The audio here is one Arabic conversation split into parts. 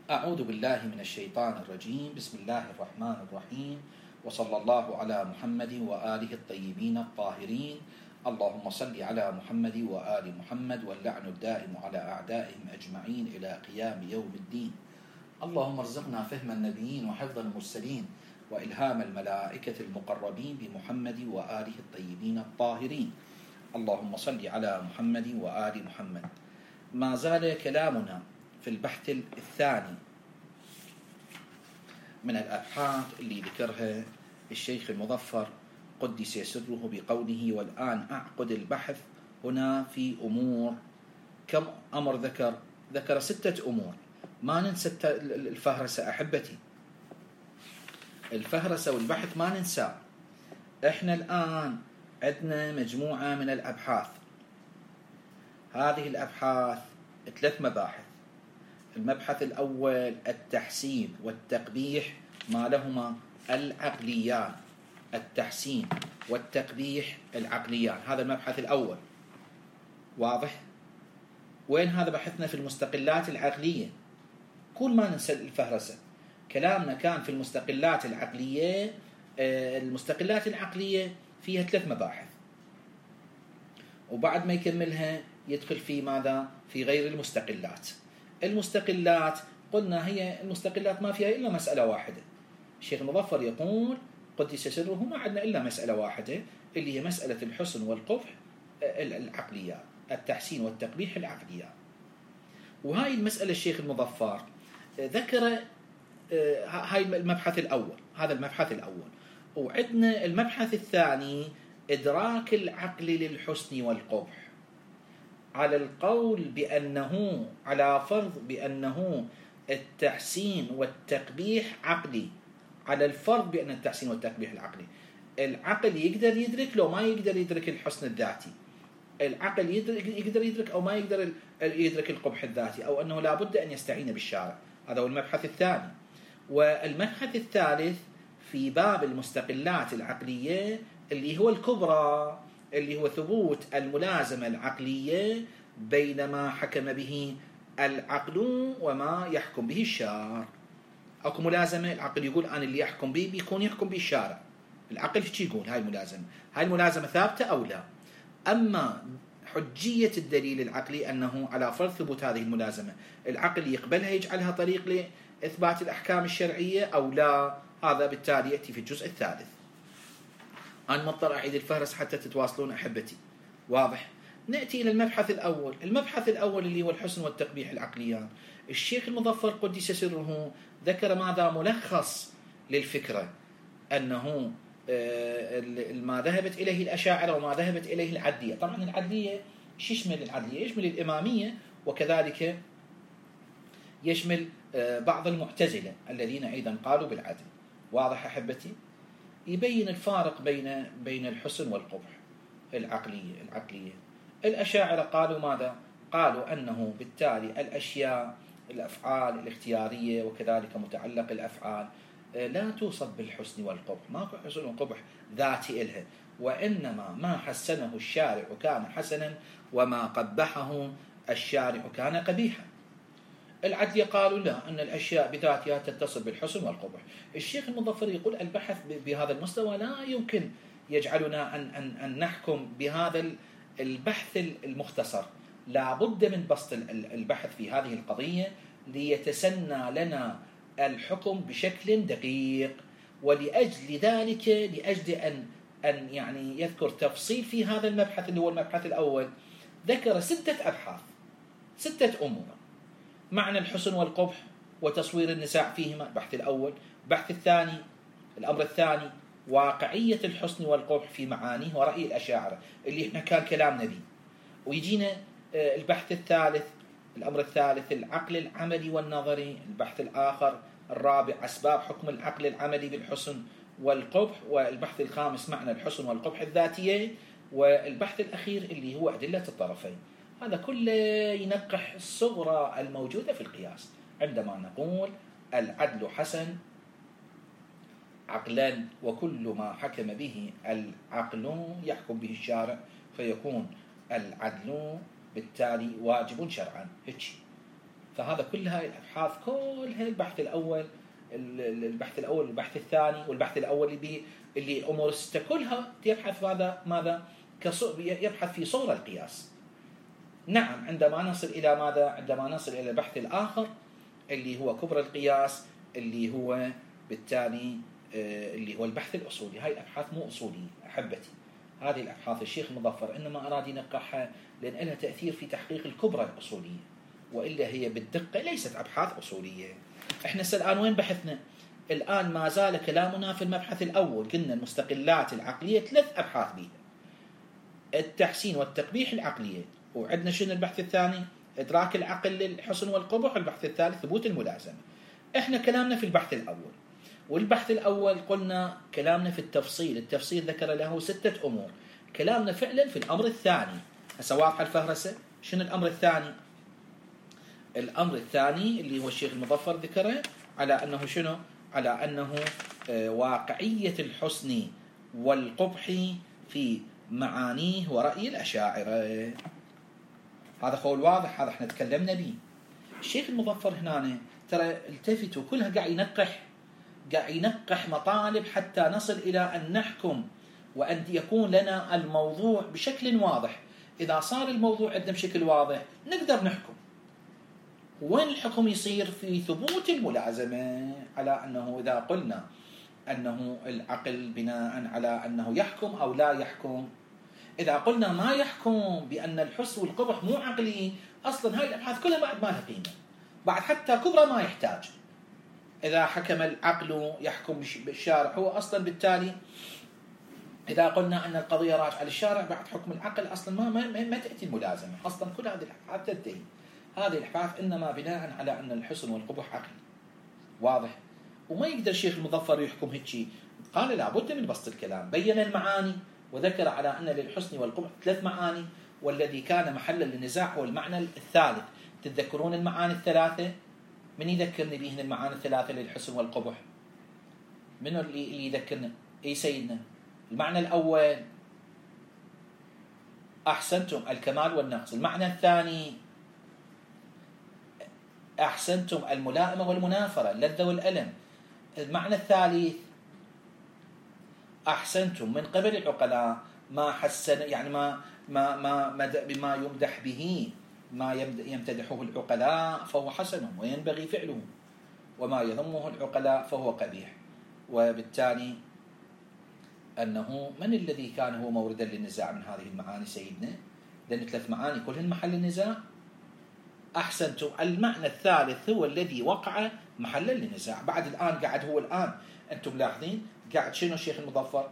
أعوذ بالله من الشيطان الرجيم. بسم الله الرحمن الرحيم، وصلى الله على محمد وآله الطيبين الطاهرين. اللهم صل على محمد وآل محمد، واللعن الدائم على أعدائهم أجمعين إلى قيام يوم الدين. اللهم ارزقنا فهم النبيين وحفظ المرسلين وإلهام الملائكة المقربين بمحمد وآله الطيبين الطاهرين. اللهم صل على محمد وآل محمد. ما زال كلامنا في البحث الثاني من الأبحاث اللي ذكرها الشيخ المظفر قدس سره بقوله: والآن أعقد البحث هنا في أمور. كم أمر ذكر 6 أمور. ما ننسى الفهرسة أحبتي، الفهرسة والبحث ما ننسى. إحنا الآن عندنا مجموعة من الأبحاث. هذه الأبحاث 3 مباحث. المبحث الأول التحسين والتقبيح ما لهما العقليان، التحسين والتقبيح العقليان، هذا المبحث الأول. واضح؟ وين هذا بحثنا؟ في المستقلات العقلية. كل ما ننسى الفهرسة، كلامنا كان في المستقلات العقلية. المستقلات العقلية فيها 3 مباحث، وبعد ما يكملها يدخل في ماذا؟ في غير المستقلات. المستقلات قلنا هي المستقلات ما فيها إلا مسألة واحدة. الشيخ المظفر يقول قدس سره: ما عندنا إلا مسألة واحدة، اللي هي مسألة الحسن والقبح العقليات، التحسين والتقبيح العقليات. وهاي المسألة الشيخ المظفر ذكر هاي المبحث الأول، هذا المبحث الأول. وعندنا المبحث الثاني إدراك العقل للحسن والقبح، على القول بأنه، على فرض بأنه التحسين والتقبيح عقلي، على الفرض بأن التحسين والتقبيح العقلي. العقل يقدر يدرك لو ما يقدر يدرك الحسن الذاتي، العقل يقدر يدرك أو ما يقدر يدرك القبح الذاتي، أو أنه لا بد أن يستعين بالشارع. هذا هو المبحث الثاني. والمبحث الثالث في باب المستقلات العقلية اللي هو الكبرى، اللي هو ثبوت الملازمة العقلية بين ما حكم به العقل وما يحكم به الشارع. أكو ملازمة، العقل يقول أنا اللي يحكم به بيكون يحكم به الشارع. العقل شو يقول؟ هاي الملازمة، هاي الملازمة ثابتة أو لا؟ أما حجية الدليل العقلي أنه على فرض ثبوت هذه الملازمة العقل يقبلها، يجعلها طريق لإثبات الأحكام الشرعية أو لا، هذا بالتالي يأتي في الجزء الثالث. أنا مضطر أعيد الفهرس حتى تتواصلون أحبتي. واضح؟ نأتي إلى المبحث الأول. المبحث الأول اللي هو الحسن والتقبيح العقليان. الشيخ المظفر قدس سره ذكر ماذا؟ ملخص للفكرة، أنه ما ذهبت إليه الأشاعرة وما ذهبت إليه العدلية. طبعا العدلية شو يشمل؟ العدلية يشمل الإمامية، وكذلك يشمل بعض المعتزلة الذين أيضا قالوا بالعدل. واضح أحبتي؟ يبين الفارق بين الحسن والقبح العقلية. الأشاعرة قالوا ماذا؟ قالوا أنه بالتالي الأشياء، الأفعال الاختيارية وكذلك متعلق الأفعال لا توصف بالحسن والقبح، ماكو حسن وقبح ذاتي إلها، وإنما ما حسنه الشارع كان حسنا وما قبحه الشارع كان قبيحا. العدل قالوا لا، أن الأشياء بذاتها تتصل بالحسن والقبح. الشيخ المظفر يقول البحث بهذا المستوى لا يمكن يجعلنا أن نحكم بهذا البحث المختصر. لا بد من بسط البحث في هذه القضية ليتسنى لنا الحكم بشكل دقيق. ولأجل ذلك، لأجل أن يعني يذكر تفصيل في هذا المبحث اللي هو المبحث الأول، ذكر 6 أبحاث، 6 أمور: معنى الحسن والقبح وتصوير النزاع فيهما، البحث الأول. البحث الثاني، الأمر الثاني، واقعية الحسن والقبح في معانيه ورأي الأشاعرة اللي احنا كان كلامنا به. ويجينا البحث الثالث، الأمر الثالث، العقل العملي والنظري. البحث الآخر الرابع، أسباب حكم العقل العملي بالحسن والقبح. والبحث الخامس، معنى الحسن والقبح الذاتية. والبحث الأخير اللي هو أدلة الطرفين. هذا كله ينقح الصغرى الموجودة في القياس عندما نقول العدل حسن عقلا، وكل ما حكم به العقل يحكم به الشارع، فيكون العدل بالتالي واجب شرعا. هيك فهذا كل هاي الأبحاث كلها البحث الأول والبحث الثاني والبحث الأول اللي أمور الستة كلها يبحث ماذا يبحث في صورة القياس. نعم عندما نصل إلى ماذا؟ عندما نصل إلى البحث الآخر اللي هو كبرى القياس، اللي هو بالتالي اللي هو البحث الأصولي. هاي الأبحاث مو أصولية أحبتي، هذه الأبحاث الشيخ المظفر إنما أراد ينقحها لأن لها تأثير في تحقيق الكبرى الأصولية، وإلا هي بالدقة ليست أبحاث أصولية. إحنا الآن وين بحثنا؟ الآن ما زال كلامنا في المبحث الأول، قلنا المستقلات العقلية 3 أبحاث بها: التحسين والتقبيح العقلية، وعندنا شنو البحث الثاني؟ إدراك العقل للحسن والقبح، والبحث الثالث ثبوت الملازمة. إحنا كلامنا في البحث الأول، والبحث الأول قلنا كلامنا في التفصيل ذكر له 6 أمور. كلامنا فعلا في الأمر الثاني. هسه واضحة الفهرسة. شنو الأمر الثاني؟ الأمر الثاني اللي هو الشيخ المظفر ذكره على أنه شنو؟ على أنه واقعية الحسن والقبح في معانيه ورأي الأشاعرة. هذا قول واضح، هذا احنا تكلمنا به. الشيخ المظفر هنا ترى التفتوا كلها قاعد ينقح مطالب حتى نصل إلى أن نحكم وأن يكون لنا الموضوع بشكل واضح. إذا صار الموضوع عندنا بشكل واضح نقدر نحكم. وين الحكم يصير؟ في ثبوت الملازمة، على أنه إذا قلنا أنه العقل بناء على أنه يحكم أو لا يحكم. إذا قلنا ما يحكم بأن الحسن والقبح مو عقلي، أصلا هاي الأبحاث كلها بعد ما لها قيمة، بعد حتى كبرى ما يحتاج. إذا حكم العقل يحكم بالشارع، هو أصلا بالتالي إذا قلنا أن القضية راجعة للشارع بعد حكم العقل أصلا ما تأتي الملازمة، أصلا كل هذه الأبحاث تنتهي. هذه الأبحاث إنما بناء على أن الحسن والقبح عقلي واضح. وما يقدر الشيخ المظفر يحكم هيك، قال لابد من بسط الكلام، بين المعاني وذكر على أن للحسن والقبح 3 معاني، والذي كان محلا للنزاع هو المعنى الثالث. تتذكرون المعاني الثلاثة؟ من يذكرني بهن المعاني الثلاثة للحسن والقبح؟ من اللي يذكرنا؟ أي سيدنا؟ المعنى الأول أحسنتم، الكمال والنقص. المعنى الثاني أحسنتم، الملائمة والمنافرة، اللذة والألم. المعنى الثالث أحسنتم من قبل العقلاء ما حسن، يعني بما يمدح به، ما يمتدحه العقلاء فهو حسن وينبغي فعله، وما يذمه العقلاء فهو قبيح. وبالتالي أنه من الذي كان هو موردا للنزاع من هذه المعاني سيدنا؟ لأن 3 معاني كلهن محل النزاع. أحسنتم، المعنى الثالث هو الذي وقع محلا للنزاع. بعد الآن قاعد أنتم ملاحظين قاعد شنو الشيخ المظفر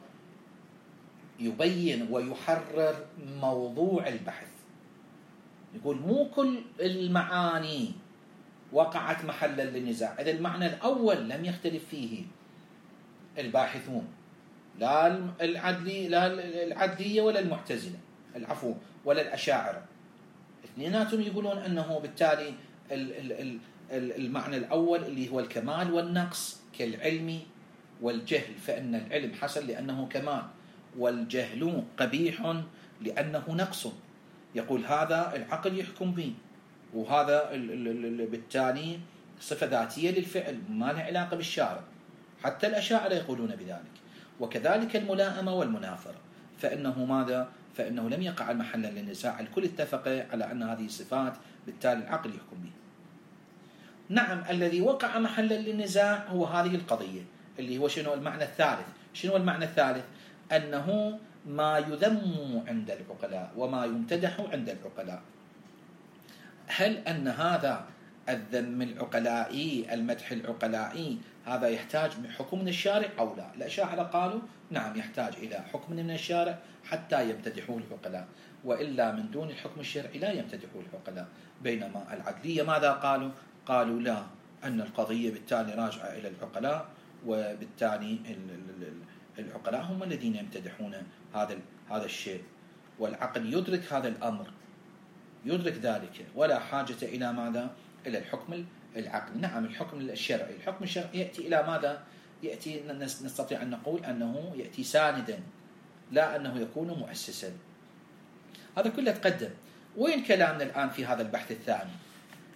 يبين ويحرر موضوع البحث. يقول مو كل المعاني وقعت محلا للنزاع. إذا المعنى الأول لم يختلف فيه الباحثون، لا العدلية ولا المعتزلة، العفو، ولا الأشاعرة، اثنيناتهم يقولون أنه بالتالي المعنى الأول اللي هو الكمال والنقص كالعلم والجهل، فإن العلم حسن لأنه كمال، والجهل قبيح لأنه نقص. يقول هذا العقل يحكم به، وهذا بالتالي صفة ذاتية للفعل ما لها علاقة بالشارع. حتى الأشاعرة يقولون بذلك. وكذلك الملائمة والمنافرة، فإنه ماذا؟ فإنه لم يقع محلا للنزاع، الكل اتفق على أن هذه الصفات بالتالي العقل يحكم به. نعم، الذي وقع محلا للنزاع هو هذه القضية اللي هو شنو المعنى الثالث. شنو المعنى الثالث؟ أنه ما يذم عند العقلاء وما يمتدح عند العقلاء. هل أن هذا الذم العقلائي، المدح العقلائي، هذا يحتاج من حكم من الشارع أو لا؟ الأشاعرة قالوا نعم يحتاج إلى حكم من الشارع حتى يمتدحوه العقلاء، وإلا من دون الحكم الشرعي لا يمتدحوه العقلاء. بينما العدلية ماذا قالوا؟ قالوا لا، أن القضية بالتالي راجعة إلى العقلاء، وبالتالي العقلاء هم الذين يمتدحون هذا الشيء، والعقل يدرك هذا الأمر، يدرك ذلك، ولا حاجة إلى ماذا؟ إلى الحكم العقلي. نعم الحكم الشرعي، الحكم الشرعي يأتي إلى ماذا؟ يأتي نستطيع أن نقول أنه يأتي ساندا، لا أنه يكون مؤسسا. هذا كله تقدم. وين كلامنا الآن في هذا البحث الثاني؟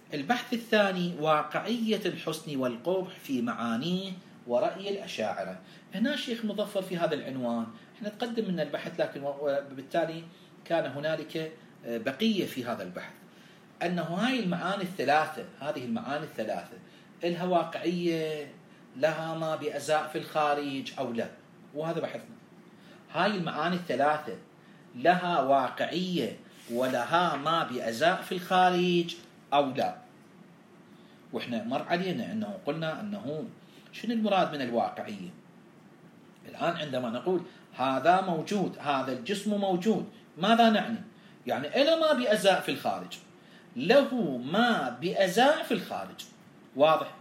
البحث الثاني واقعية الحسن والقبح في معانيه ورأي الأشاعرة. هنا الشيخ مظفر في هذا العنوان احنا تقدم من البحث، لكن بالتالي كان هنالك بقية في هذا البحث، أنه هذه المعاني الثلاثة لها واقعية، لها ما بأزاء في الخارج أو لا، وهذا بحثنا. هاي المعاني الثلاثة لها واقعية ولها ما بأزاء في الخارج أو لا. وإحنا مر علينا أنه قلنا أنه شنو المراد من الواقعية. الآن عندما نقول هذا موجود، هذا الجسم موجود، ماذا نعني؟ يعني إلى ما بأزاء في الخارج، له ما بأزاء في الخارج، واضح؟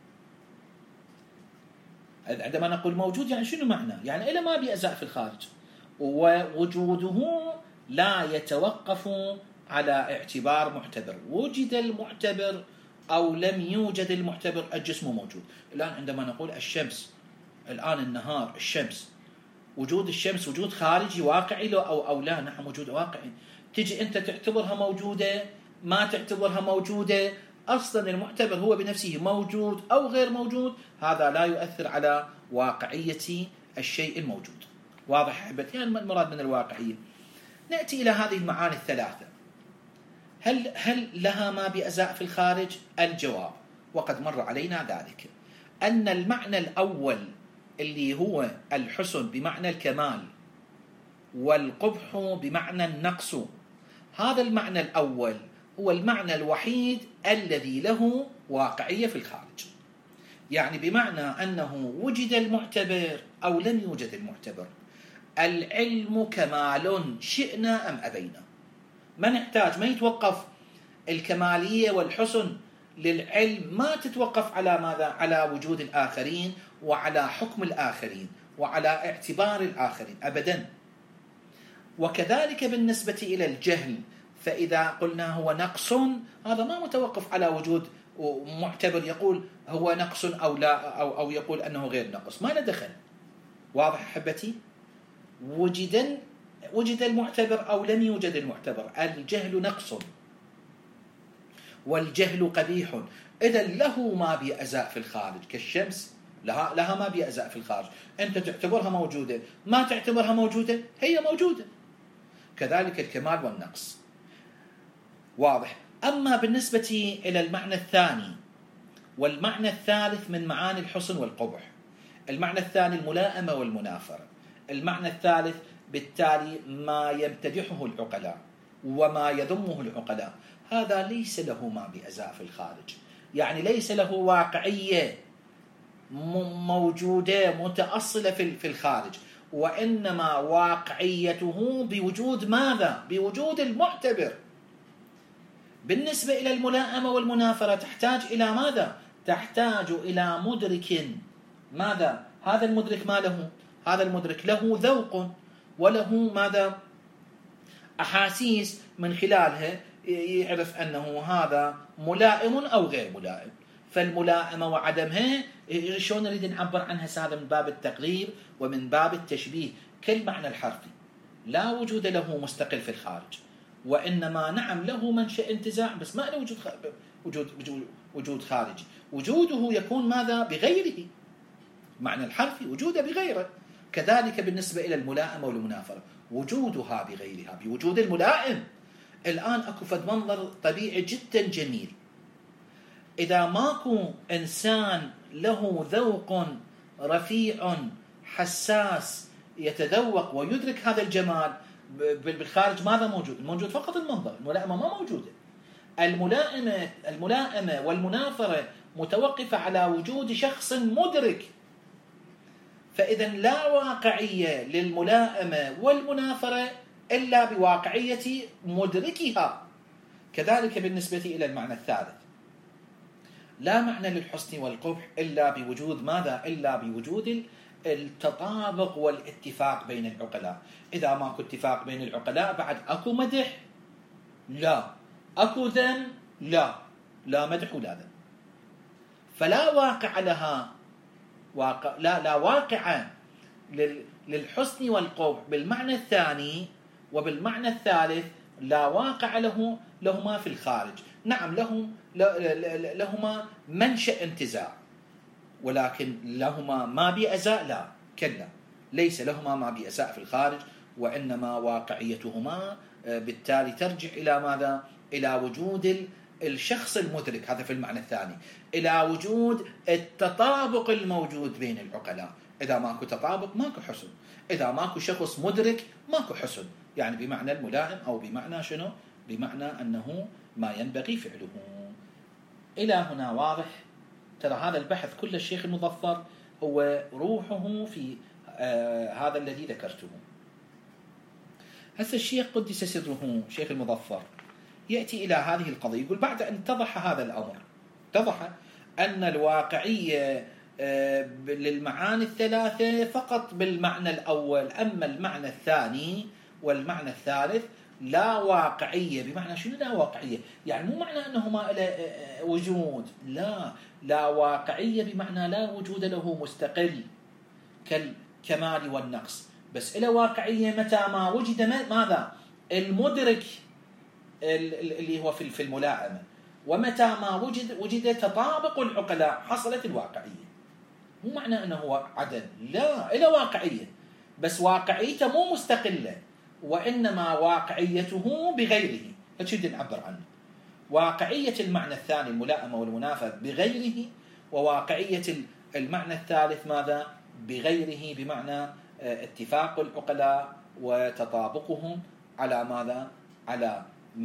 عندما نقول موجود يعني شنو معنى؟ يعني إلى ما بأزاء في الخارج، ووجوده لا يتوقف على اعتبار معتبر، وجد المعتبر أو لم يوجد المعتبر، الجسم موجود. الآن عندما نقول الشمس، الآن النهار، الشمس، وجود الشمس وجود خارجي واقعي أو لا؟ نعم وجود واقعي. تجي أنت تعتبرها موجودة، ما تعتبرها موجودة، أصلا المعتبر هو بنفسه موجود أو غير موجود، هذا لا يؤثر على واقعية الشيء الموجود. واضح أحبتي؟ يعني المراد من الواقعية. نأتي إلى هذه المعاني الثلاثة، هل لها ما بأزاء في الخارج؟ الجواب وقد مر علينا ذلك، أن المعنى الأول اللي هو الحسن بمعنى الكمال والقبح بمعنى النقص، هذا المعنى الأول هو المعنى الوحيد الذي له واقعية في الخارج. يعني بمعنى أنه وجد المعتبر أو لم يوجد المعتبر، العلم كمال شئنا أم أبينا. ما نحتاج، ما يتوقف الكمالية والحسن للعلم، ما تتوقف على ماذا؟ على وجود الآخرين وعلى حكم الآخرين وعلى اعتبار الآخرين أبدا. وكذلك بالنسبة إلى الجهل، فإذا قلنا هو نقص، هذا ما متوقف على وجود معتبر يقول هو نقص أو لا، أو يقول أنه غير نقص، ما له دخل. واضح أحبتي؟ وجد المعتبر أو لم يوجد المعتبر، الجهل نقص والجهل قبيح. إذا له ما بأزاء في الخارج، كالشمس لها ما بأزاء في الخارج، أنت تعتبرها موجودة، ما تعتبرها موجودة، هي موجودة. كذلك الكمال والنقص. واضح. أما بالنسبة إلى المعنى الثاني والمعنى الثالث من معاني الحسن والقبح، المعنى الثاني الملائمة والمنافرة، المعنى الثالث بالتالي ما يمتدحه العقلاء وما يذمه العقلاء، هذا ليس له ما بأزاء في الخارج، يعني ليس له واقعية موجودة متأصلة في الخارج، وإنما واقعيته بوجود ماذا؟ بوجود المعتبر. بالنسبة إلى الملائمة والمنافرة تحتاج إلى ماذا؟ تحتاج إلى مدرك. ماذا؟ هذا المدرك ما له؟ هذا المدرك له ذوق وله ماذا؟ أحاسيس، من خلالها يعرف أنه هذا ملائم أو غير ملائم. فالملائمة وعدمها شلون نريد نعبر عنها؟ هذا من باب التقريب ومن باب التشبيه، كالمعنى الحرفي لا وجود له مستقل في الخارج، وإنما نعم له منشأ انتزاع، بس ما له وجود خارجي. وجوده يكون ماذا؟ بغيره. معنى الحرفي وجوده بغيره. كذلك بالنسبة إلى الملائمة والمنافرة، وجودها بغيرها بوجود الملائم. الآن أكو فد منظر طبيعي جدا جميل، إذا ماكو إنسان له ذوق رفيع حساس يتذوق ويدرك هذا الجمال، بالخارج ماذا موجود؟ موجود فقط المنظر، الملائمة ما موجودة. الملائمة والمنافرة متوقفة على وجود شخص مدرك، فإذا لا واقعية للملائمة والمنافرة إلا بواقعية مدركها. كذلك بالنسبة إلى المعنى الثالث، لا معنى للحسن والقبح إلا بوجود ماذا؟ إلا بوجود التطابق والاتفاق بين العقلاء. إذا ماكو اتفاق بين العقلاء بعد أكو مدح؟ لا. أكو ذم؟ لا مدح ولا ذم. فلا واقع لها، لا واقع للحسن والقبح بالمعنى الثاني، وبالمعنى الثالث لا واقع له ما في الخارج. نعم لهما منشأ انتزاع، ولكن لهما ما بأزاء؟ لا، كلا، ليس لهما ما بأزاء في الخارج، وإنما واقعيتهما بالتالي ترجع إلى ماذا؟ إلى وجود الشخص المدرك، هذا في المعنى الثاني، إلى وجود التطابق الموجود بين العقلاء. إذا ماكو تطابق ماكو حسن، إذا ماكو شخص مدرك ماكو حسن، يعني بمعنى الملائم، أو بمعنى شنو؟ بمعنى أنه ما ينبغي فعله. إلى هنا واضح؟ ترى هذا البحث كل الشيخ المظفر هو روحه في هذا الذي ذكرته. هسه الشيخ قدس سره شيخ المظفر يأتي إلى هذه القضية، يقول بعد أن اتضح هذا الأمر، اتضح أن الواقعية للمعاني الثلاثة فقط بالمعنى الأول، أما المعنى الثاني والمعنى الثالث لا واقعية. بمعنى شنو لا واقعية؟ يعني مو معنى أنه ما له وجود، لا واقعية بمعنى لا وجود له مستقل كالكمال والنقص، بس إلى واقعية متى ما وجد ماذا؟ المدرك اللي هو في الملائمة، ومتى ما وجد تطابق العقلاء حصلت الواقعية. مو معنى أنه هو عدم، لا، إلى واقعية، بس واقعيته مو مستقلة، وإنما واقعيته بغيره. هكذا نعبر عنه، واقعية المعنى الثاني الملائمة والمنافذ بغيره، وواقعية المعنى الثالث ماذا؟ بغيره، بمعنى اتفاق العقلاء وتطابقهم على ماذا؟ على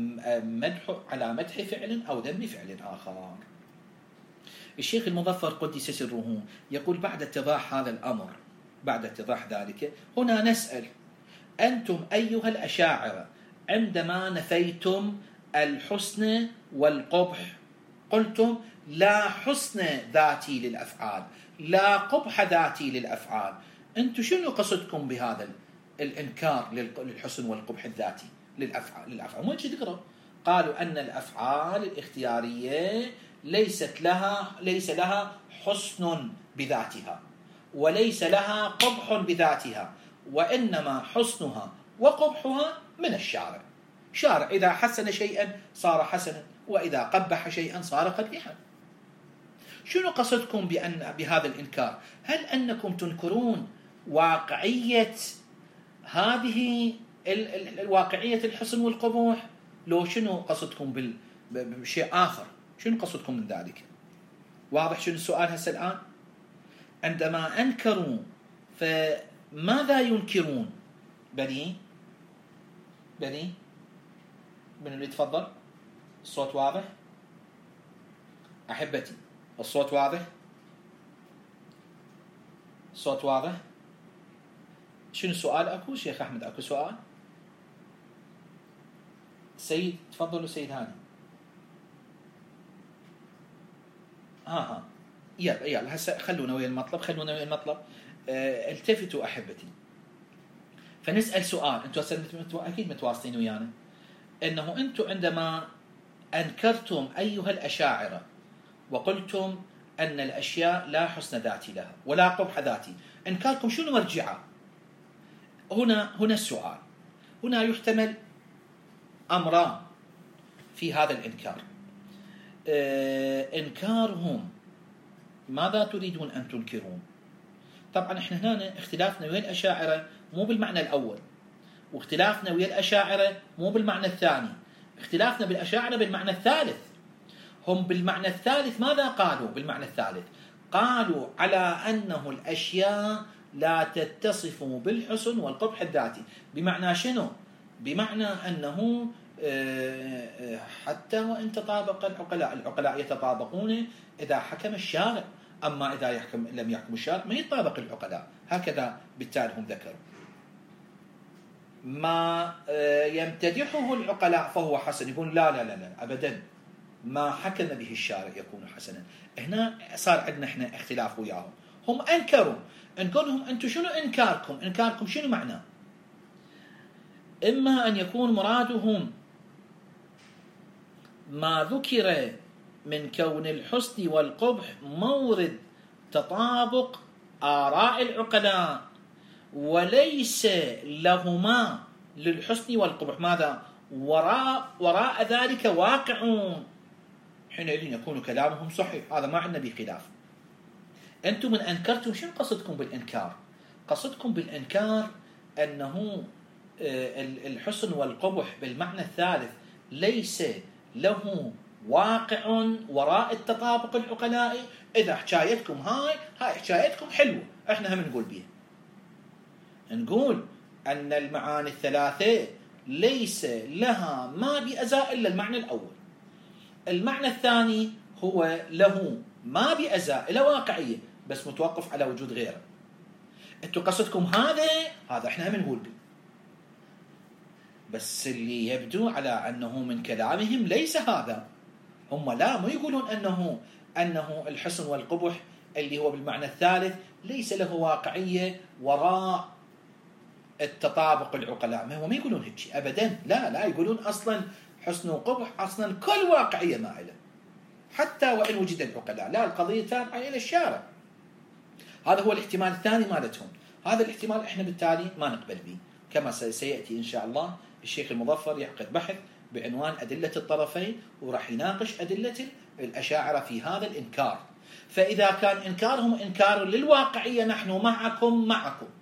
مدح فعل أو ذم فعل آخر. الشيخ المظفر قدس سره يقول بعد اتضاح هذا الأمر، بعد اتضاح ذلك، هنا نسأل: أنتم أيها الأشاعرة عندما نفيتم الحسن والقبح قلتم لا حسن ذاتي للأفعال، لا قبح ذاتي للأفعال. أنتم شنو قصدكم بهذا الإنكار للحسن والقبح الذاتي للأفعال؟ مو تقرأ؟ قالوا أن الأفعال الاختيارية ليس لها حسن بذاتها، وليس لها قبح بذاتها، وإنما حسنها وقبحها من الشارع. شارع إذا حسن شيئا صار حسنا، وإذا قبح شيئا صار قبيحا. شنو قصدكم بهذا الإنكار؟ هل أنكم تنكرون واقعية هذه الواقعية الحسن والقبح، لو شنو قصدكم بشيء آخر؟ شنو قصدكم من ذلك؟ واضح شنو السؤال هسه الآن؟ عندما أنكروا فماذا ينكرون؟ بني من اللي يتفضل؟ الصوت واضح؟ أحبتي الصوت واضح؟ الصوت واضح؟ شنو السؤال؟ أكو شيخ أحمد أكو سؤال؟ سيد تفضلوا سيد هاني. يلا هسه خلونا ويا المطلب، التفتوا أحبتي، فنسأل سؤال. أنتم أكيد متواصلين ويانا، أنه أنتم عندما أنكرتم أيها الأشاعرة وقلتم أن الأشياء لا حسن ذاتي لها ولا قبح ذاتي، إنكاركم شنو مرجعه؟ هنا السؤال. هنا يحتمل أمران في هذا الإنكار. إنكارهم ماذا تريدون أن تنكرون؟ طبعا احنا هنا اختلافنا ويا الأشاعرة مو بالمعنى الأول، واختلافنا ويا الأشاعرة مو بالمعنى الثاني، اختلافنا بالأشاعرة بالمعنى الثالث. هم بالمعنى الثالث ماذا قالوا؟ بالمعنى الثالث قالوا على أنه الأشياء لا تتصف بالحسن والقبح الذاتي. بمعنى شنو؟ بمعنى أنه حتى وإن تطابق العقلاء يتطابقون إذا حكم الشارع، أما إذا لم يحكم الشارع ما يطابق العقلاء. هكذا بالتالي هم ذكروا ما يمتدحه العقلاء فهو حسن. يقول لا أبدا، ما حكم به الشارع يكون حسنا. هنا صار عندنا احنا اختلاف وياهم. هم أنكروا، نقول لهم أنتم شنو إنكاركم شنو معناه؟ إما أن يكون مرادهم ما ذكر من كون الحسن والقبح مورد تطابق آراء العقلاء، وليس لهما للحسن والقبح ماذا؟ وراء ذلك واقعون. حينئذ يكون كلامهم صحيح، هذا ما عندنا به خلاف. أنتم من أنكرتم، شنو قصدكم بالإنكار؟ قصدكم بالإنكار أنه الحسن والقبح بالمعنى الثالث ليس له واقع وراء التطابق العقلائي. إذا حكايتكم هاي حكايتكم حلوة، إحنا هم نقول بيها، نقول أن المعاني الثلاثة ليس لها ما بأزاء إلا المعنى الأول. المعنى الثاني هو له ما بأزاء إلى واقعية، بس متوقف على وجود غيره. أنتم قصدكم هذا إحنا هم نقول به، بس اللي يبدو على أنه من كلامهم ليس هذا. هم لا مو يقولون أنه الحسن والقبح اللي هو بالمعنى الثالث ليس له واقعية وراء التطابق العقلاء، ما هو ما يقولون هيك أبدا، لا يقولون أصلا حسن وقبح أصلا كل واقعية ما له، حتى وإن وجد العقلاء، لا القضية تابعة إلى الشارع. هذا هو الاحتمال الثاني مالتهم. هذا الاحتمال احنا بالتالي ما نقبل به، كما سيأتي إن شاء الله الشيخ المظفر يعقد بحث بعنوان أدلة الطرفين، وراح يناقش أدلة الأشاعرة في هذا الإنكار. فإذا كان إنكارهم إنكار للواقعية نحن معكم،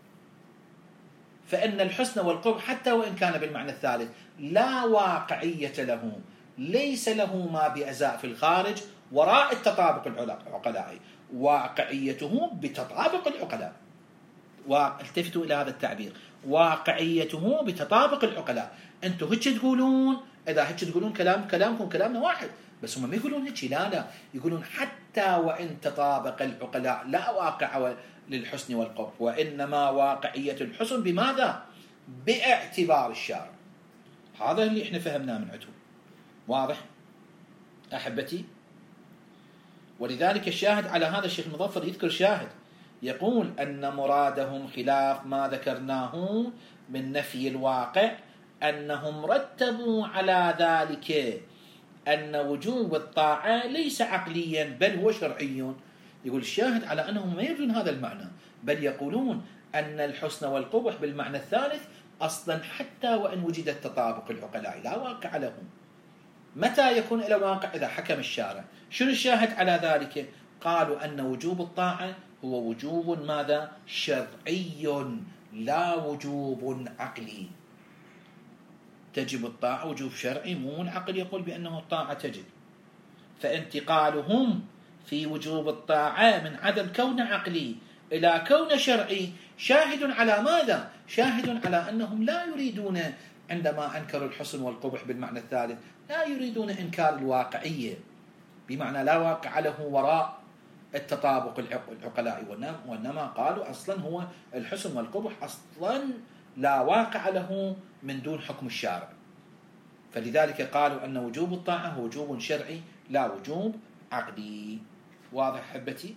فإن الحسن والقبح حتى وإن كان بالمعنى الثالث لا واقعية له، ليس له ما بأزاء في الخارج وراء التطابق العقلائي، واقعيته بتطابق العقلاء. والتفتوا إلى هذا التعبير، واقعيته بتطابق العقلاء. أنتم هيك تقولون، إذا هيك تقولون كلامكم كلامنا واحد، بس هم ما يقولون هيك، لا يقولون حتى وإن تطابق العقلاء لا واقع للحسن والقبح، وإنما واقعية الحسن بماذا؟ باعتبار الشارع. هذا اللي احنا فهمناه من عندهم. واضح أحبتي؟ ولذلك الشاهد على هذا الشيخ المظفر يذكر شاهد يقول أن مرادهم خلاف ما ذكرناه من نفي الواقع، أنهم رتبوا على ذلك أن وجوب الطاعة ليس عقليا بل هو شرعي. يقول الشاهد على أنهم ما يريدون هذا المعنى، بل يقولون أن الحسن والقبح بالمعنى الثالث أصلا حتى وإن وجد التطابق العقلائي لا واقع لهم. متى يكون إلى واقع؟ إذا حكم الشارع. شنو الشاهد على ذلك؟ قالوا أن وجوب الطاعة هو وجوب ماذا؟ شرعي لا وجوب عقلي. تجب الطاعة وجوب شرعي، مو العقل يقول بأنه الطاعة تجب. فانتقالهم في وجوب الطاعة من عدم كون عقلي إلى كون شرعي شاهد على ماذا؟ شاهد على أنهم لا يريدون عندما أنكروا الحسن والقبح بالمعنى الثالث لا يريدون إنكار الواقعية، بمعنى لا واقع له وراء التطابق العقلائي، وإنما قالوا أصلا هو الحسن والقبح أصلا لا واقع له من دون حكم الشارع. فلذلك قالوا أن وجوب الطاعة هو وجوب شرعي لا وجوب عقلي. واضح حبتي؟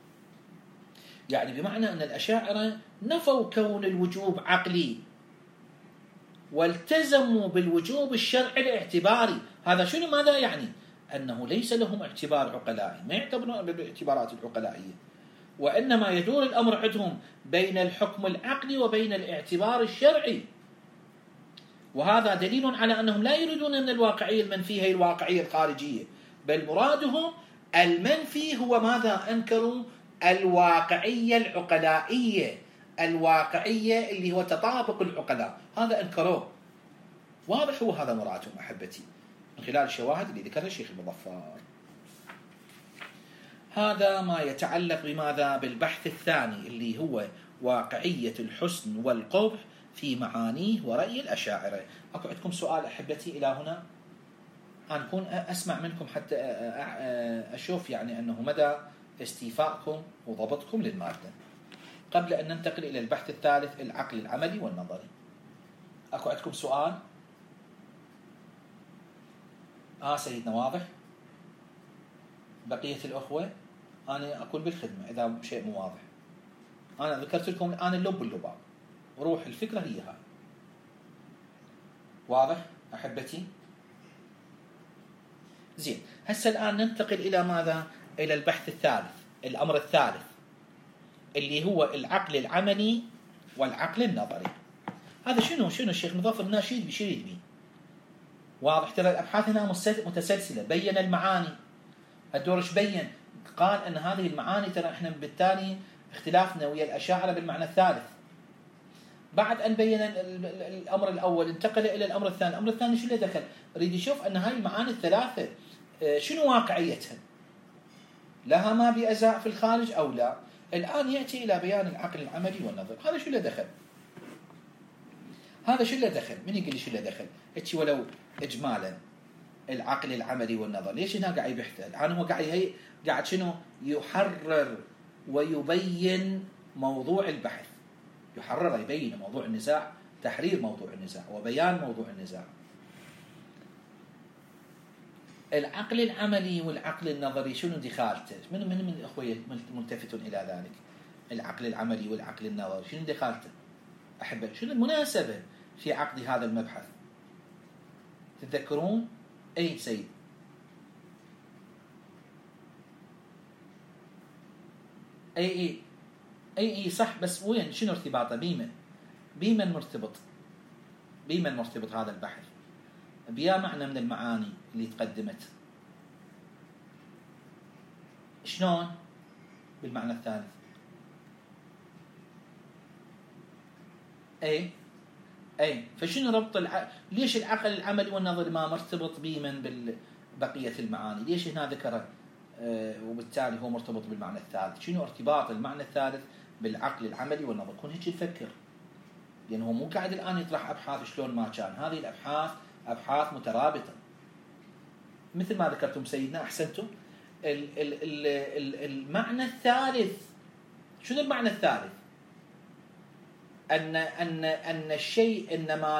يعني بمعنى أن الأشاعرة نفوا كون الوجوب عقلي والتزموا بالوجوب الشرعي الاعتباري. هذا شنو ماذا يعني؟ أنه ليس لهم اعتبار عقلائي، ما يعتبرون بالاعتبارات العقلائية، وإنما يدور الأمر عندهم بين الحكم العقلي وبين الاعتبار الشرعي. وهذا دليل على أنهم لا يريدون أن الواقعية المنفية هي الواقعية الخارجية، بل مرادهم المنفي هو ماذا؟ أنكروا الواقعية العقلائية، الواقعية اللي هو تطابق العقلاء، هذا أنكروه. واضح هو هذا مرادهم أحبتي من خلال الشواهد اللي ذكرها الشيخ المظفر. هذا ما يتعلق بماذا؟ بالبحث الثاني اللي هو واقعية الحسن والقبح في معانيه ورأي الأشاعرة. أكو عندكم سؤال أحبتي إلى هنا؟ أنا أكون أسمع منكم حتى أشوف يعني أنه مدى استيفائكم وضبطكم للمادة قبل أن ننتقل إلى البحث الثالث العقل العملي والنظري. أكو عندكم سؤال؟ سيدنا واضح؟ بقية الأخوة أنا أقول بالخدمة إذا شيء مو واضح. أنا ذكرت لكم الآن اللب واللباب، روح الفكرة هي هاي. واضح أحبتي؟ زين، هسه الآن ننتقل إلى ماذا؟ إلى البحث الثالث، الأمر الثالث اللي هو العقل العملي والعقل النظري. هذا شنو الشيخ مظفر ناشيد بشريد بي. واضح؟ ترى الأبحاث هنا متسلسلة، بين المعاني الدور ايش بين؟ قال ان هذه المعاني ترى احنا بالتالي اختلافنا ويا الاشاعره بالمعنى الثالث. بعد ان بين الامر الاول انتقل الى الامر الثاني، الامر الثاني شو اللي دخل؟ يريد يشوف ان هاي المعاني الثلاثه شنو واقعيتها؟ لها ما بأزاء في الخارج او لا؟ الان ياتي الى بيان العقل العملي والنظر، هذا شو اللي دخل؟ هذا شو اللي دخل؟ من يقول لي شو اللي دخل؟ اتشي ولو اجمالا العقل العملي والنظر، ليش هنا قاعد يبحثه؟ الان هو قاعد شنو؟ يحرر ويبين موضوع البحث، يحرر يبين موضوع النزاع، تحرير موضوع النزاع وبيان موضوع النزاع. العقل العملي والعقل النظري شنو دخالته؟ من الاخوه ملتفتون الى ذلك؟ العقل العملي والعقل النظري شنو دخالته؟ احبه شنو المناسبه في عقد هذا المبحث؟ تتذكرون؟ اي سيد اي صح، بس وين شنو ارتباطه؟ بمن مرتبط؟ بمن مرتبط هذا البحث؟ بيا معنى من المعاني اللي تقدمت. شلون؟ بالمعنى الثالث. اي فشنو ربط ليش العقل العملي والنظري ما مرتبط بمن بالبقيه المعاني؟ ليش هنا ذكره وبالتالي هو مرتبط بالمعنى الثالث؟ شنو ارتباط المعنى الثالث بالعقل العملي والنظري؟ كون هيك تفكر، لانه هو مو قاعد الان يطرح ابحاث شلون ما كان، هذه الابحاث ابحاث مترابطه مثل ما ذكرتم سيدنا، احسنتم. المعنى الثالث شنو المعنى الثالث؟ ان الشيء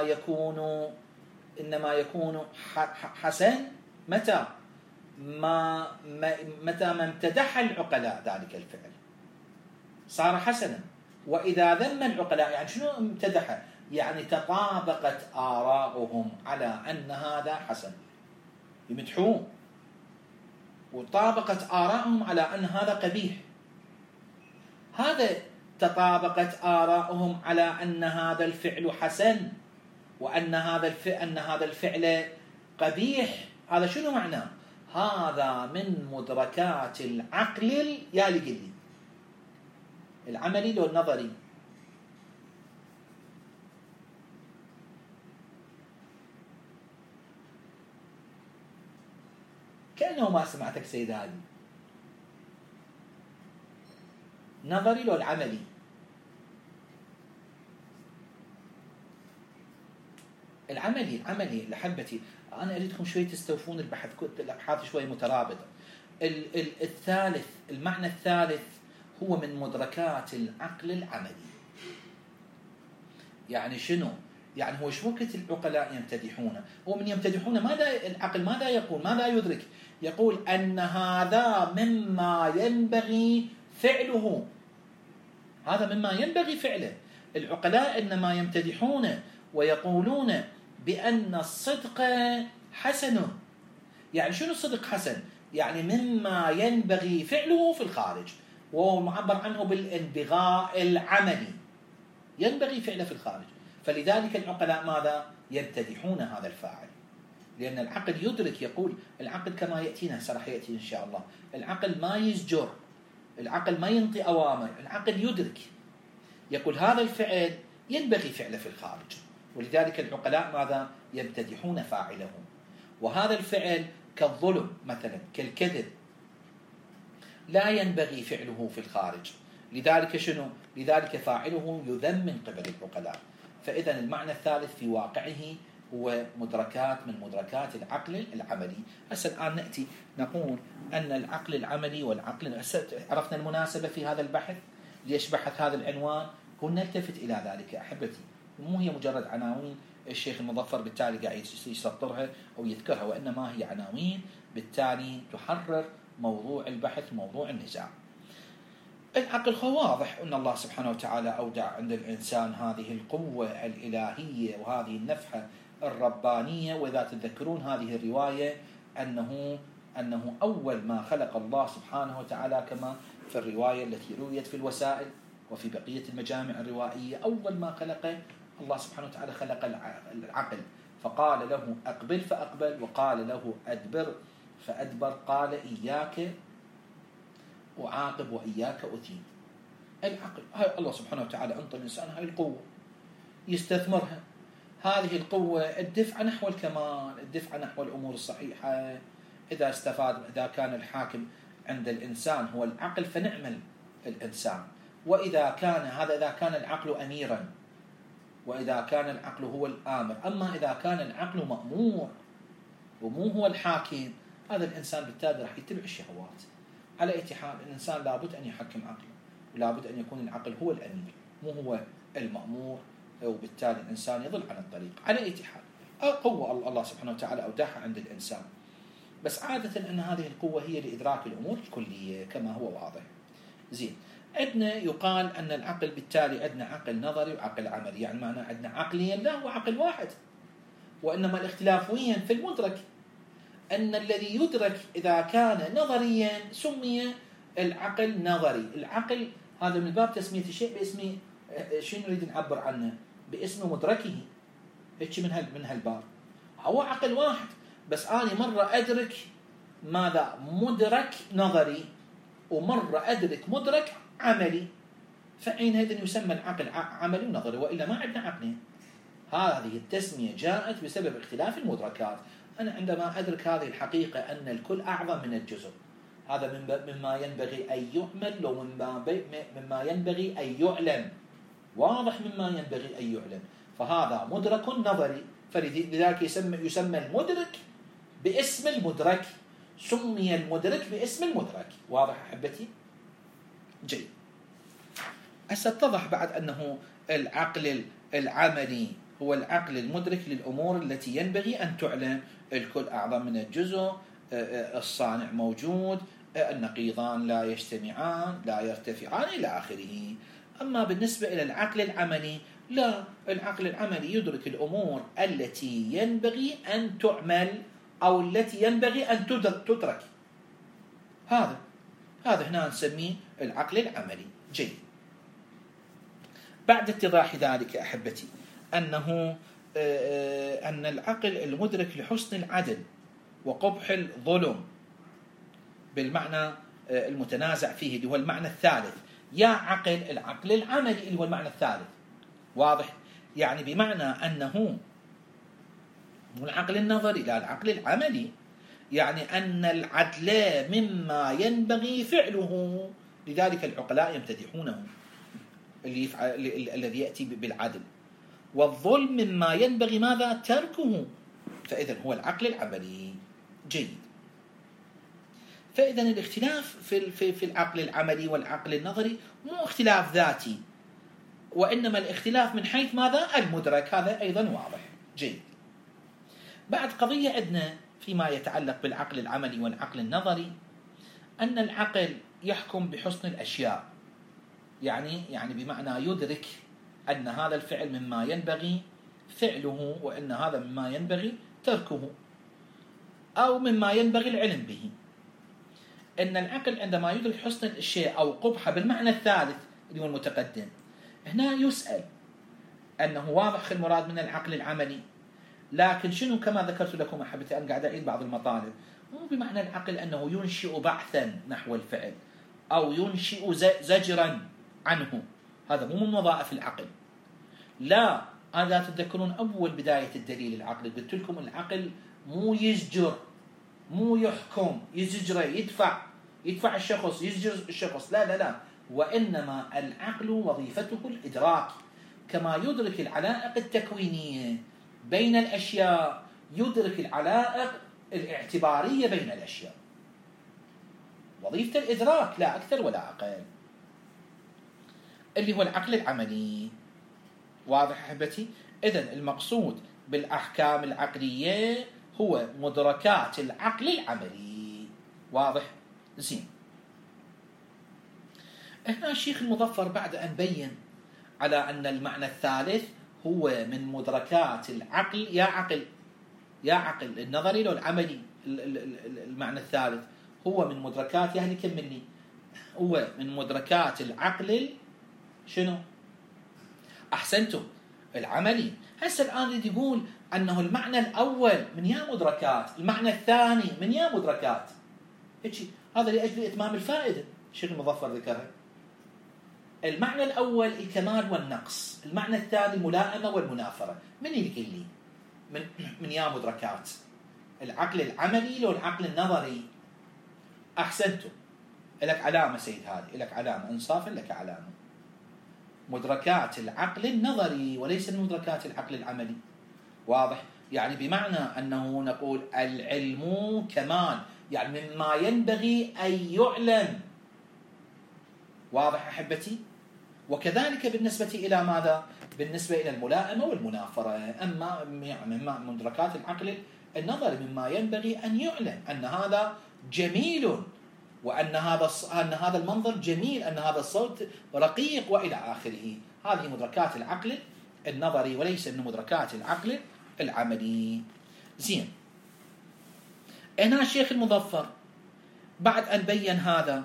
انما يكون حسن متى ما امتدح العقلاء ذلك الفعل صار حسنا، واذا ذم العقلاء يعني شنو امتدحه؟ يعني تطابقت آراؤهم على ان هذا حسن، يمدحوه، وطابقت آراؤهم على ان هذا قبيح. هذا تطابقت آراؤهم على ان هذا الفعل حسن وان هذا الفعل قبيح، هذا شنو معناه؟ هذا من مدركات العقل يا لقلي العملي لو النظري. كأنه ما سمعتك سيد هادي. نظري لو العملي؟ العملي لحبتي، أنا أريدكم شوي تستوفون البحث، الأبحاث شوي مترابطة. الثالث، المعنى الثالث هو من مدركات العقل العملي. يعني شنو؟ يعني هو شو وقت العقلاء يمتدحونه؟ هو من يمتدحونه ماذا العقل ماذا يقول؟ ماذا يدرك؟ يقول أن هذا مما ينبغي فعله، هذا مما ينبغي فعله. العقلاء إنما يمتدحونه ويقولون بأن الصدق حسن. يعني شنو الصدق حسن؟ يعني مما ينبغي فعله في الخارج، وهو معبر عنه بالانبغاء العملي، ينبغي فعله في الخارج. فلذلك العقلاء ماذا؟ يمتدحون هذا الفاعل، لأن العقل يدرك. يقول العقل كما يأتينا سرح يأتي إن شاء الله، العقل ما يزجر، العقل ما ينطي أوامر، العقل يدرك، يقول هذا الفعل ينبغي فعله في الخارج، ولذلك العقلاء ماذا؟ يمتدحون فاعله. وهذا الفعل كالظلم مثلا، كالكذب، لا ينبغي فعله في الخارج، لذلك شنو؟ لذلك فاعله يذم من قبل العقلاء. فإذا المعنى الثالث في واقعه هو مدركات من مدركات العقل العملي. هسه الآن نأتي نقول أن العقل العملي والعقل، عرفنا المناسبة في هذا البحث، ليش بحث هذا العنوان؟ كنا نلتفت إلى ذلك أحبتي، مو هي مجرد عناوين الشيخ المظفر بالتالي قاعد يسطرها أو يذكرها، وإنما هي عناوين بالتالي تحرر موضوع البحث، موضوع النزاع. العقل هو واضح أن الله سبحانه وتعالى أودع عند الإنسان هذه القوة الإلهية وهذه النفحة الربانية. وإذا تذكرون هذه الرواية أنه أول ما خلق الله سبحانه وتعالى، كما في الرواية التي رويت في الوسائل وفي بقية المجامع الروائية، أول ما خلق الله سبحانه وتعالى خلق العقل، فقال له أقبل فأقبل، وقال له أدبر فأدبر قال إياك أعاقب وإياك أثيب. العقل هاي الله سبحانه وتعالى أنطى الإنسان هاي القوة يستثمرها، هذه القوة الدفع نحو الكمال، الدفع نحو الأمور الصحيحة. إذا استفاد، إذا كان الحاكم عند الإنسان هو العقل فنعمل الإنسان، وإذا كان هذا إذا كان العقل أميرا، وإذا كان العقل هو الآمر. أما إذا كان العقل مأمور ومو هو الحاكم، هذا الإنسان بالتالي راح يتبع الشهوات. على أي حال الإنسان لابد أن يحكم عقله، ولابد أن يكون العقل هو الأمير مو هو المأمور، وبالتالي الإنسان يضل عن الطريق. على أي حال قوة الله سبحانه وتعالى أودعها عند الإنسان، بس عادة أن هذه القوة هي لإدراك الأمور الكلية كما هو واضح. زين، عندنا يقال أن العقل بالتالي عندنا عقل نظري وعقل عملي، يعني معناه عندنا عقليا لا هو عقل واحد، وإنما الاختلاف وين؟ في المدرك. أن الذي يدرك إذا كان نظريا سمي العقل نظري. العقل هذا من باب تسمية الشيء باسم شنو نريد نعبر عنه؟ باسم مدركه. هيك من هالباب هو عقل واحد، بس أنا مرة أدرك ماذا؟ مدرك نظري، ومرة أدرك مدرك عملي، فحينئذ يسمى العقل عملي ونظري، وإلا ما عندنا عقلين. هذه التسمية جاءت بسبب اختلاف المدركات. أنا عندما أدرك هذه الحقيقة أن الكل أعظم من الجزء، هذا مما ينبغي أن يعمل ومما ينبغي أن يعلم، واضح مما ينبغي أن يعلم. فهذا مدرك نظري، فلذلك يسمى المدرك باسم المدرك، سمي المدرك باسم المدرك. واضح أحبتي؟ جيد. هسه اتضح بعد أنه العقل العملي هو العقل المدرك للأمور التي ينبغي أن تعلم. الكل أعظم من الجزء، الصانع موجود، النقيضان لا يجتمعان لا يرتفعان إلى آخره. أما بالنسبة إلى العقل العملي لا، العقل العملي يدرك الأمور التي ينبغي أن تعمل أو التي ينبغي أن تدرك. هذا هنا نسميه العقل العملي. جيد. بعد اتضاح ذلك أحبتي أن العقل المدرك لحسن العدل وقبح الظلم بالمعنى المتنازع فيه اللي هو المعنى الثالث، يا عقل العقل العملي اللي هو المعنى الثالث. واضح؟ يعني بمعنى أنه مو العقل النظري، لا العقل العملي، يعني أن العدل مما ينبغي فعله، لذلك العقلاء يمتدحونه الذي يأتي بالعدل، والظلم مما ينبغي ماذا؟ تركه. فإذا هو العقل العملي. جيد. فإذا الاختلاف في العقل العملي والعقل النظري مو اختلاف ذاتي، وإنما الاختلاف من حيث ماذا؟ المدرك. هذا أيضا واضح. جيد. بعد قضية عندنا فيما يتعلق بالعقل العملي والعقل النظري، أن العقل يحكم بحسن الأشياء، يعني بمعنى يدرك أن هذا الفعل مما ينبغي فعله، وأن هذا مما ينبغي تركه، أو مما ينبغي العلم به. أن العقل عندما يدرك حسن الشيء أو قبحه بالمعنى الثالث اللي هو المتقدم، هنا يسأل أنه واضح المراد من العقل العملي، لكن شنو كما ذكرت لكم أحبتي، أنا قاعد أعيد بعض المطالب، مو بمعنى العقل أنه ينشئ بعثا نحو الفعل أو ينشئ زجرا عنه، هذا مو من وظائف العقل. لا، هذا تتذكرون أول بداية الدليل العقل قلت لكم العقل مو يزجر، مو يحكم، يزجره، يدفع الشخص، يزجر الشخص، لا، وإنما العقل وظيفته الإدراك، كما يدرك العلائق التكوينية بين الأشياء يدرك العلائق الاعتبارية بين الأشياء. وظيفة الإدراك لا أكثر ولا أقل، اللي هو العقل العملي. واضح أحبتي؟ إذن المقصود بالأحكام العقلية هو مدركات العقل العملي. واضح؟ زين. هنا الشيخ المظفر بعد أن بين على أن المعنى الثالث هو من مدركات العقل، يا عقل النظري لو العملي، المعنى الثالث هو من مدركات، يعني كملني، هو من مدركات العقل شنو؟ أحسنتم، العملي. هسه الآن يقول أنه المعنى الأول من يا مدركات، المعنى الثاني من يا مدركات. هذا لأجل إتمام الفائدة الشيخ المظفر ذكرها. المعنى الأول الكمال والنقص، المعنى الثاني الملائمة والمنافرة. من يقول لي من يا مدركات؟ العقل العملي لو العقل النظري؟ أحسنتم، لك علامة سيد هادي، لك علامة إنصافا، لك علامة. مدركات العقل النظري وليس مدركات العقل العملي. واضح؟ يعني بمعنى أنه نقول العلم كمال، يعني مما ينبغي أن يعلم. واضح أحبتي؟ وكذلك بالنسبة إلى ماذا؟ بالنسبة إلى الملائمة والمنافرة. أما مدركات العقل النظري مما ينبغي أن يعلم أن هذا جميل، وأن هذا المنظر جميل، أن هذا الصوت رقيق، وإلى آخره. هذه مدركات العقل النظري وليس من مدركات العقل العملي. زين، هنا الشيخ المظفر بعد أن بين هذا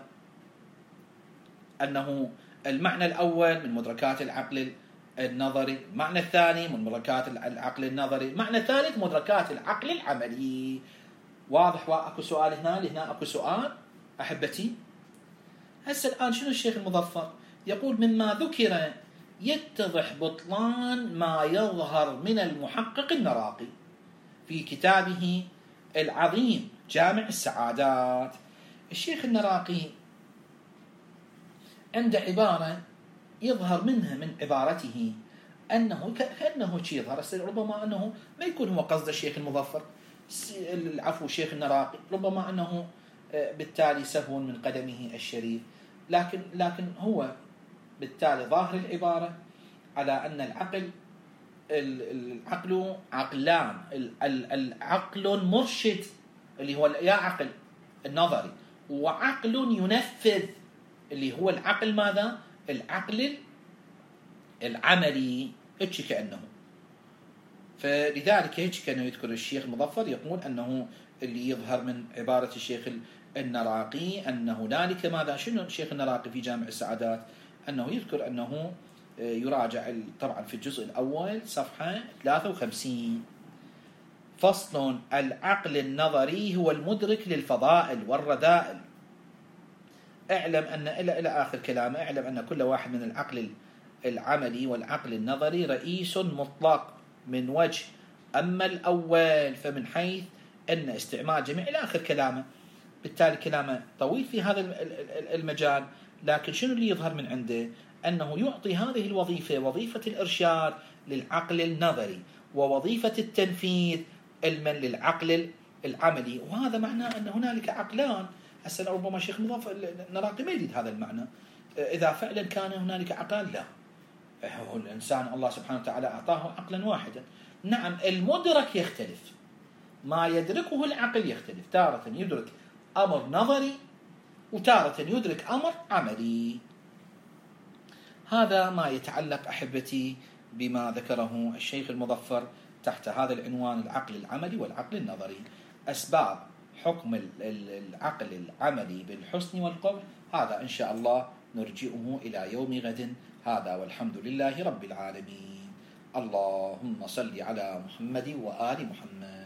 أنه المعنى الأول من مدركات العقل النظري، المعنى الثاني من مدركات العقل النظري، المعنى الثالث مدركات العقل العملي. واضح؟ وأكو سؤال هنا أكو سؤال أحبتي. هسه الآن شنو الشيخ المظفر يقول؟ مما ذكر يتضح بطلان ما يظهر من المحقق النراقي في كتابه العظيم جامع السعادات. الشيخ النراقي عند عبارة يظهر منها من عبارته أنه كأنه شيء يظهر، ربما أنه ما يكون هو قصد الشيخ المظفر، العفو الشيخ النراقي، ربما أنه بالتالي سهو من قدمه الشريف، لكن هو بالتالي ظاهر العبارة على أن العقل عقلان، العقل مرشد اللي هو يا عقل النظري، وعقل ينفذ اللي هو العقل ماذا؟ العقل العملي. هيك كأنه، فلذلك هيك كان يذكر الشيخ المظفر يقول أنه اللي يظهر من عبارة الشيخ النراقي أن هنالك ماذا؟ شنو الشيخ النراقي في جامع السعادات؟ أنه يذكر أنه يراجع طبعا في الجزء الأول صفحة 53 فصل: العقل النظري هو المدرك للفضائل والرذائل. اعلم أن إلى آخر كلامه، اعلم أن كل واحد من العقل العملي والعقل النظري رئيس مطلق من وجه، أما الأول فمن حيث أن استعمال جميع إلى آخر كلامه. بالتالي كلامه طويل في هذا المجال، لكن شنو اللي يظهر من عنده؟ أنه يعطي هذه الوظيفة، وظيفة الإرشاد للعقل النظري، ووظيفة التنفيذ للعقل العملي. وهذا معناه أن هنالك عقلان. هسه ربما الشيخ مظفر نراقي ما يريد هذا المعنى. إذا فعلا كان هنالك عقلان، لا، هو الإنسان الله سبحانه وتعالى أعطاه عقلا واحدا. نعم، المدرك يختلف، ما يدركه العقل يختلف، تارة يدرك أمر نظري وتارة يدرك أمر عملي. هذا ما يتعلق أحبتي بما ذكره الشيخ المظفر تحت هذا العنوان: العقل العملي والعقل النظري. أسباب حكم العقل العملي بالحسن والقبح هذا إن شاء الله نرجئه إلى يوم غد. هذا والحمد لله رب العالمين. اللهم صل على محمد وآل محمد.